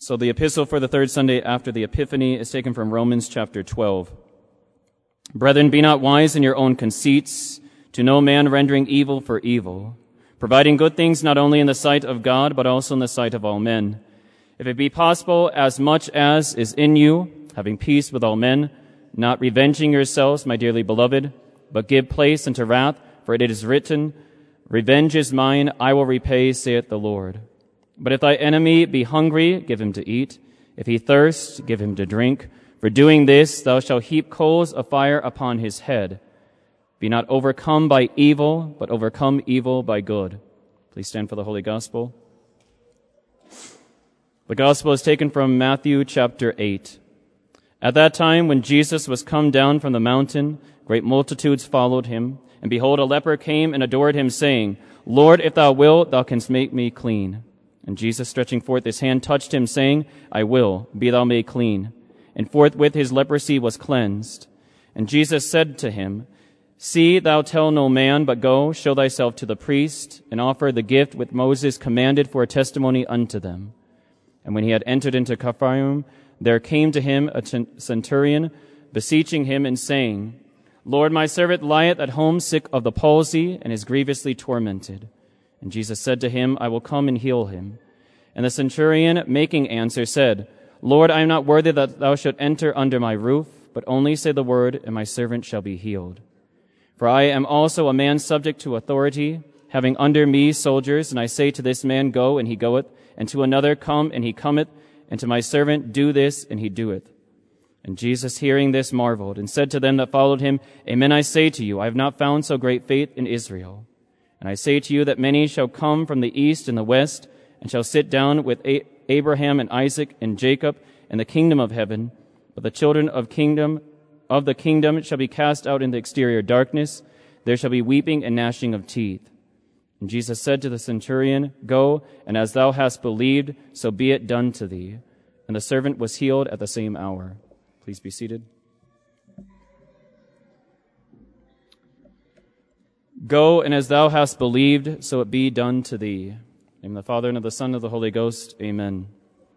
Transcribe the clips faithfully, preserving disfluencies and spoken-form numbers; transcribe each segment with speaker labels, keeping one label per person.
Speaker 1: So the epistle for the third Sunday after the Epiphany is taken from Romans chapter twelve. Brethren, be not wise in your own conceits, to no man rendering evil for evil, providing good things not only in the sight of God, but also in the sight of all men. If it be possible, as much as is in you, having peace with all men, not revenging yourselves, my dearly beloved, but give place unto wrath, for it is written, Revenge is mine, I will repay, saith the Lord. But if thy enemy be hungry, give him to eat. If he thirst, give him to drink. For doing this, thou shalt heap coals of fire upon his head. Be not overcome by evil, but overcome evil by good. Please stand for the Holy Gospel. The Gospel is taken from Matthew chapter eight. At that time, when Jesus was come down from the mountain, great multitudes followed him. And behold, a leper came and adored him, saying, Lord, if thou wilt, thou canst make me clean. And Jesus, stretching forth his hand, touched him, saying, I will, be thou made clean. And forthwith his leprosy was cleansed. And Jesus said to him, See, thou tell no man, but go, show thyself to the priest, and offer the gift which Moses commanded for a testimony unto them. And when he had entered into Capernaum, there came to him a centurion, beseeching him and saying, Lord, my servant lieth at home sick of the palsy, and is grievously tormented. And Jesus said to him, I will come and heal him. And the centurion, making answer, said, Lord, I am not worthy that thou shouldst enter under my roof, but only say the word, and my servant shall be healed. For I am also a man subject to authority, having under me soldiers, and I say to this man, Go, and he goeth, and to another, Come, and he cometh, and to my servant, Do this, and he doeth. And Jesus, hearing this, marveled, and said to them that followed him, Amen, I say to you, I have not found so great faith in Israel. And I say to you that many shall come from the east and the west, and shall sit down with A- Abraham and Isaac and Jacob in the kingdom of heaven. But the children of kingdom of the kingdom shall be cast out into exterior darkness. There shall be weeping and gnashing of teeth. And Jesus said to the centurion, Go, and as thou hast believed, so be it done to thee. And the servant was healed at the same hour. Please be seated. Go, and as thou hast believed, so it be done to thee. In the name of the Father, and of the Son, and of the Holy Ghost. Amen.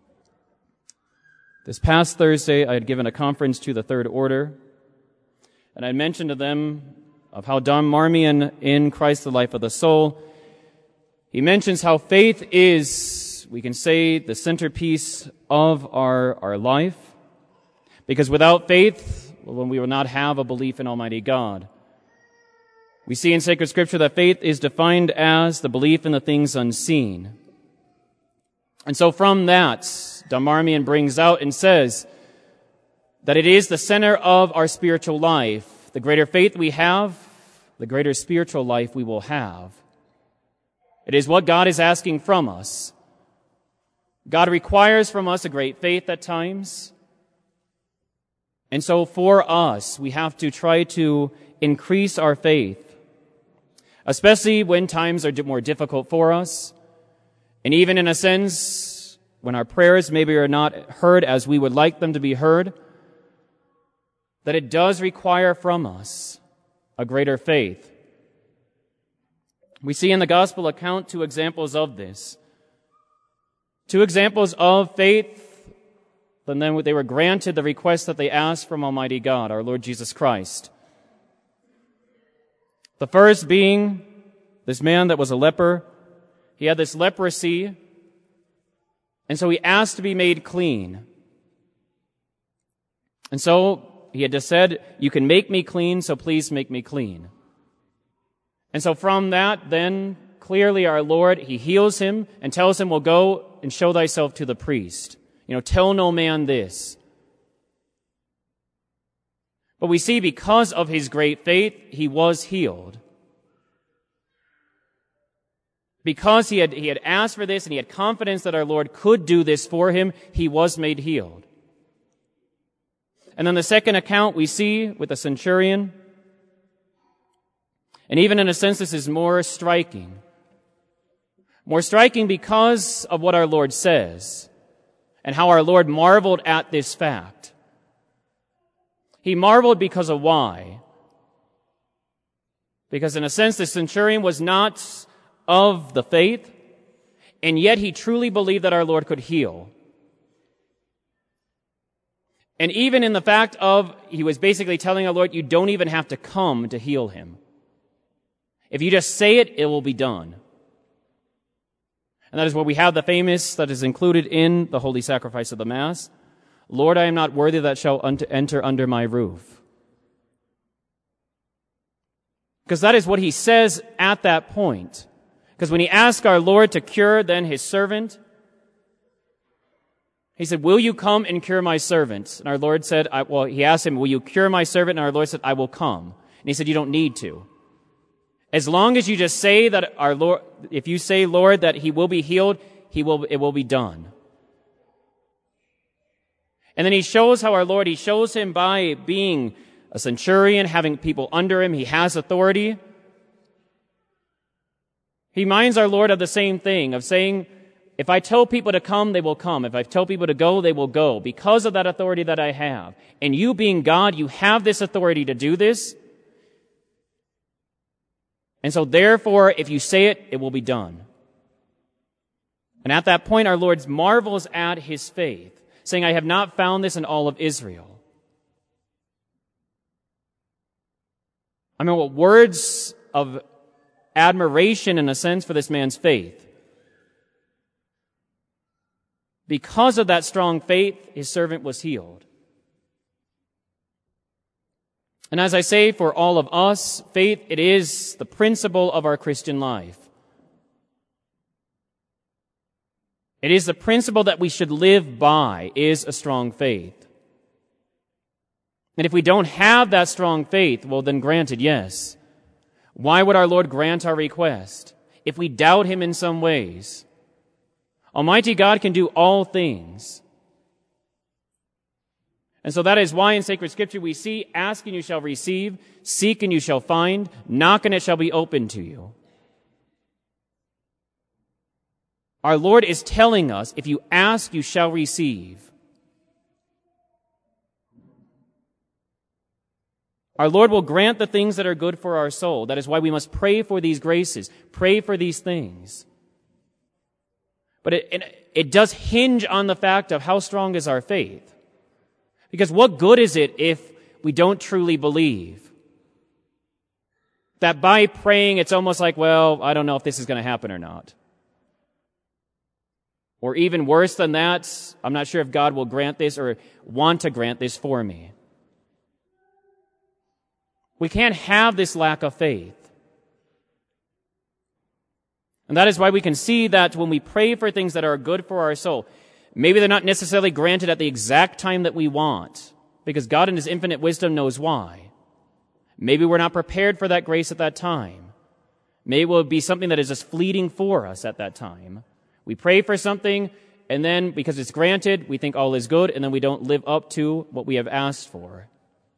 Speaker 1: This past Thursday, I had given a conference to the Third Order, and I mentioned to them of how Don Marmion, in Christ the Life of the Soul, he mentions how faith is, we can say, the centerpiece of our, our life, because without faith, well, we will not have a belief in Almighty God. We see in sacred scripture that faith is defined as the belief in the things unseen. And so from that, Don Marmion brings out and says that it is the center of our spiritual life. The greater faith we have, the greater spiritual life we will have. It is what God is asking from us. God requires from us a great faith at times. And so for us, we have to try to increase our faith, especially when times are more difficult for us. And even in a sense, when our prayers maybe are not heard as we would like them to be heard, that it does require from us a greater faith. We see in the gospel account two examples of this. Two examples of faith, and then they were granted the request that they asked from Almighty God, our Lord Jesus Christ. The first being this man that was a leper. He had this leprosy, and so he asked to be made clean. And so he had just said, you can make me clean, so please make me clean. And so from that, then, clearly our Lord, he heals him and tells him, well, go and show thyself to the priest. You know, tell no man this. But we see because of his great faith, he was healed. Because he had, he had asked for this and he had confidence that our Lord could do this for him, he was made healed. And then the second account we see with the centurion, and even in a sense this is more striking. More striking because of what our Lord says and how our Lord marveled at this fact. He marveled because of why? Because in a sense the centurion was not of the faith, and yet he truly believed that our Lord could heal. And even in the fact of, he was basically telling our Lord, you don't even have to come to heal him. If you just say it, it will be done. And that is where we have the famous, that is included in the holy sacrifice of the Mass, Lord, I am not worthy that shall un- enter under my roof. Because that is what he says at that point. Because when he asked our Lord to cure then his servant, he said, will you come and cure my servant? And our Lord said, I, well, he asked him, will you cure my servant? And our Lord said, I will come. And he said, you don't need to. As long as you just say that our Lord, if you say, Lord, that he will be healed, he will, it will be done. And then he shows how our Lord, he shows him by being a centurion, having people under him, he has authority. He reminds our Lord of the same thing, of saying, if I tell people to come, they will come. If I tell people to go, they will go, because of that authority that I have. And you being God, you have this authority to do this. And so therefore, if you say it, it will be done. And at that point, our Lord marvels at his faith, saying, I have not found this in all of Israel. I mean, what words of admiration, in a sense, for this man's faith. Because of that strong faith, his servant was healed. And as I say, for all of us, faith, it is the principle of our Christian life. It is the principle that we should live by, is a strong faith. And if we don't have that strong faith, well then granted, yes. Why would our Lord grant our request? If we doubt him in some ways. Almighty God can do all things. And so that is why in sacred scripture we see, ask and you shall receive, seek and you shall find, knock and it shall be opened to you. Our Lord is telling us, if you ask, you shall receive. Our Lord will grant the things that are good for our soul. That is why we must pray for these graces, pray for these things. But it, it, it does hinge on the fact of how strong is our faith. Because what good is it if we don't truly believe? That by praying, it's almost like, well, I don't know if this is going to happen or not. Or even worse than that, I'm not sure if God will grant this or want to grant this for me. We can't have this lack of faith. And that is why we can see that when we pray for things that are good for our soul, maybe they're not necessarily granted at the exact time that we want, because God in his infinite wisdom knows why. Maybe we're not prepared for that grace at that time. Maybe it will be something that is just fleeting for us at that time. We pray for something, and then because it's granted, we think all is good, and then we don't live up to what we have asked for.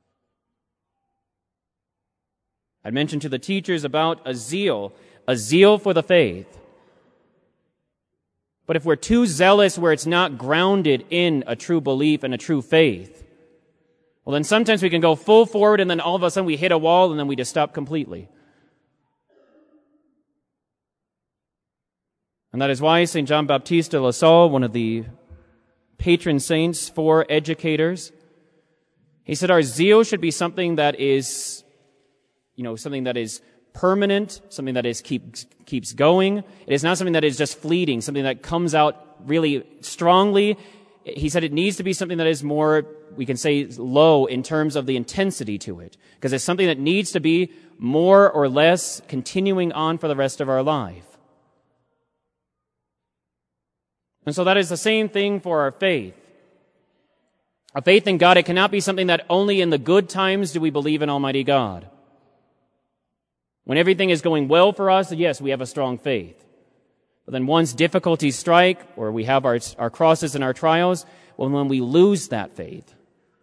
Speaker 1: I mentioned to the teachers about a zeal, a zeal for the faith. But if we're too zealous where it's not grounded in a true belief and a true faith, well then sometimes we can go full forward and then all of a sudden we hit a wall and then we just stop completely. And that is why Saint John Baptiste de La Salle, one of the patron saints for educators, he said our zeal should be something that is, you know, something that is permanent, something that is keeps keeps going. It is not something that is just fleeting, something that comes out really strongly. He said it needs to be something that is more, we can say, low in terms of the intensity to it, because it's something that needs to be more or less continuing on for the rest of our life. And so that is the same thing for our faith. A faith in God, it cannot be something that only in the good times do we believe in Almighty God. When everything is going well for us, yes, we have a strong faith. But then once difficulties strike, or we have our, our crosses and our trials, well, when we lose that faith,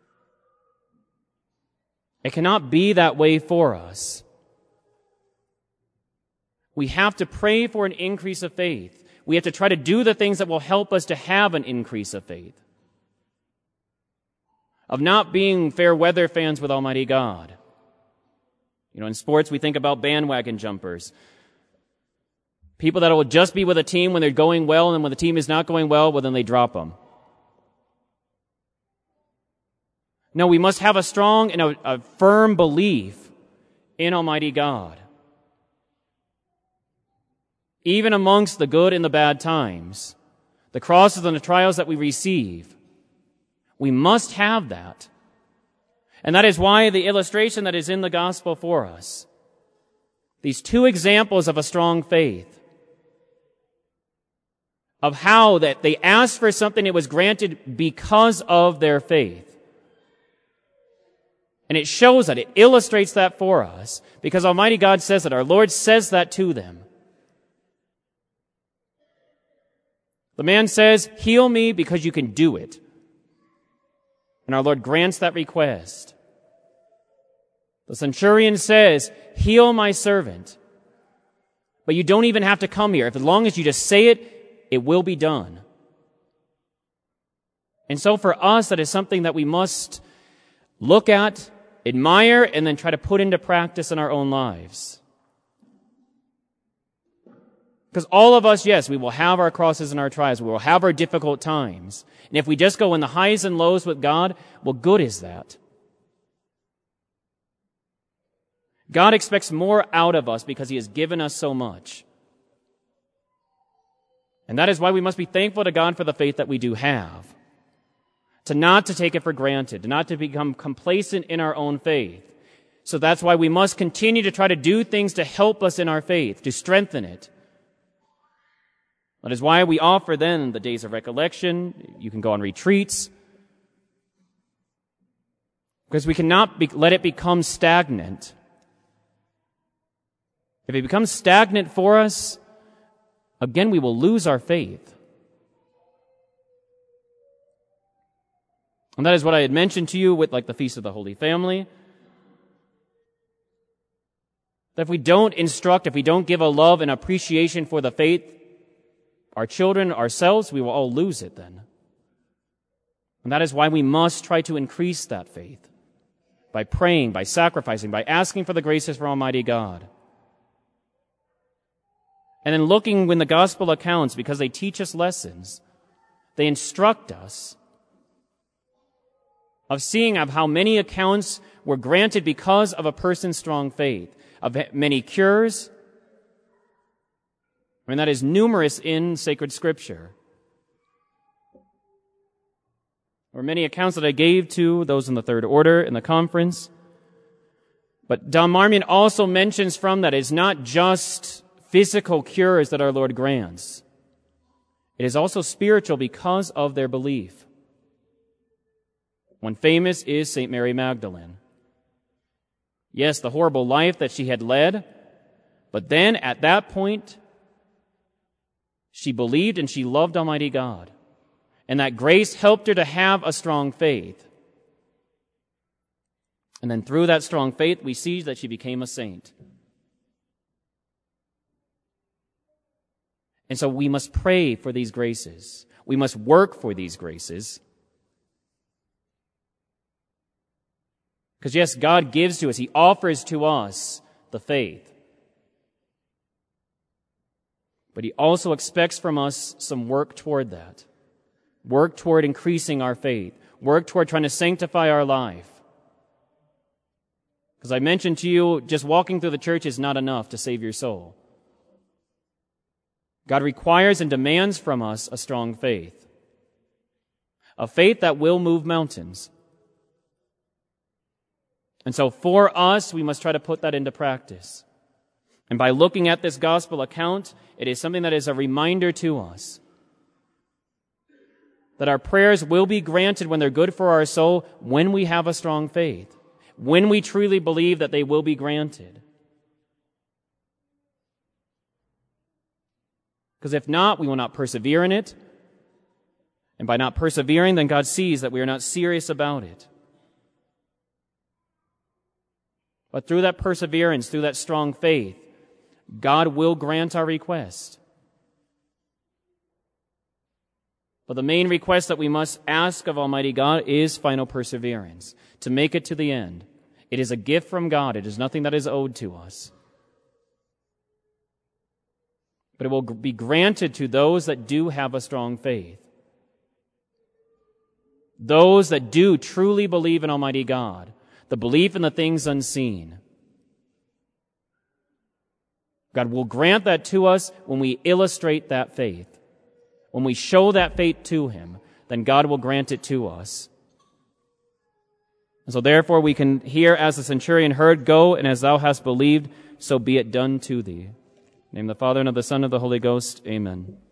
Speaker 1: it cannot be that way for us. We have to pray for an increase of faith. We have to try to do the things that will help us to have an increase of faith. Of not being fair weather fans with Almighty God. You know, in sports, we think about bandwagon jumpers. People that will just be with a team when they're going well, and when the team is not going well, well, then they drop them. No, we must have a strong and a, a firm belief in Almighty God. Even amongst the good and the bad times, the crosses and the trials that we receive, we must have that. And that is why the illustration that is in the gospel for us, these two examples of a strong faith, of how that they asked for something that was granted because of their faith. And it shows that, it illustrates that for us, because Almighty God says that, our Lord says that to them. The man says, heal me because you can do it. And our Lord grants that request. The centurion says, heal my servant. But you don't even have to come here. If as long as you just say it, it will be done. And so for us, that is something that we must look at, admire, and then try to put into practice in our own lives. Because all of us, yes, we will have our crosses and our trials. We will have our difficult times. And if we just go in the highs and lows with God, well, good is that. God expects more out of us because He has given us so much. And that is why we must be thankful to God for the faith that we do have. To not to take it for granted, to not to become complacent in our own faith. So that's why we must continue to try to do things to help us in our faith, to strengthen it. That is why we offer then the days of recollection. You can go on retreats. Because we cannot be, let it become stagnant. If it becomes stagnant for us, again, we will lose our faith. And that is what I had mentioned to you with like the Feast of the Holy Family. That if we don't instruct, if we don't give a love and appreciation for the faith, our children, ourselves, we will all lose it then. And that is why we must try to increase that faith. By praying, by sacrificing, by asking for the graces from Almighty God. And then looking when the gospel accounts, because they teach us lessons, they instruct us of seeing of how many accounts were granted because of a person's strong faith, of many cures. I mean, that is numerous in sacred scripture. There were many accounts that I gave to those in the third order in the conference. But Don Marmion also mentions from that it's not just physical cures that our Lord grants. It is also spiritual because of their belief. One famous is Saint Mary Magdalene. Yes, the horrible life that she had led, but then at that point, she believed and she loved Almighty God. And that grace helped her to have a strong faith. And then through that strong faith, we see that she became a saint. And so we must pray for these graces. We must work for these graces. Because yes, God gives to us, He offers to us the faith. But He also expects from us some work toward that. Work toward increasing our faith. Work toward trying to sanctify our life. Because I mentioned to you, just walking through the church is not enough to save your soul. God requires and demands from us a strong faith. A faith that will move mountains. And so for us, we must try to put that into practice. And by looking at this gospel account, it is something that is a reminder to us that our prayers will be granted when they're good for our soul, when we have a strong faith, when we truly believe that they will be granted. Because if not, we will not persevere in it. And by not persevering, then God sees that we are not serious about it. But through that perseverance, through that strong faith, God will grant our request. But the main request that we must ask of Almighty God is final perseverance, to make it to the end. It is a gift from God. It is nothing that is owed to us. But it will be granted to those that do have a strong faith. those that do truly believe in Almighty God, the belief in the things unseen. God will grant that to us when we illustrate that faith. When we show that faith to Him, then God will grant it to us. And so therefore we can hear as the centurion heard, "Go, and as thou hast believed, so be it done to thee." In the name of the Father, and of the Son, and of the Holy Ghost. Amen.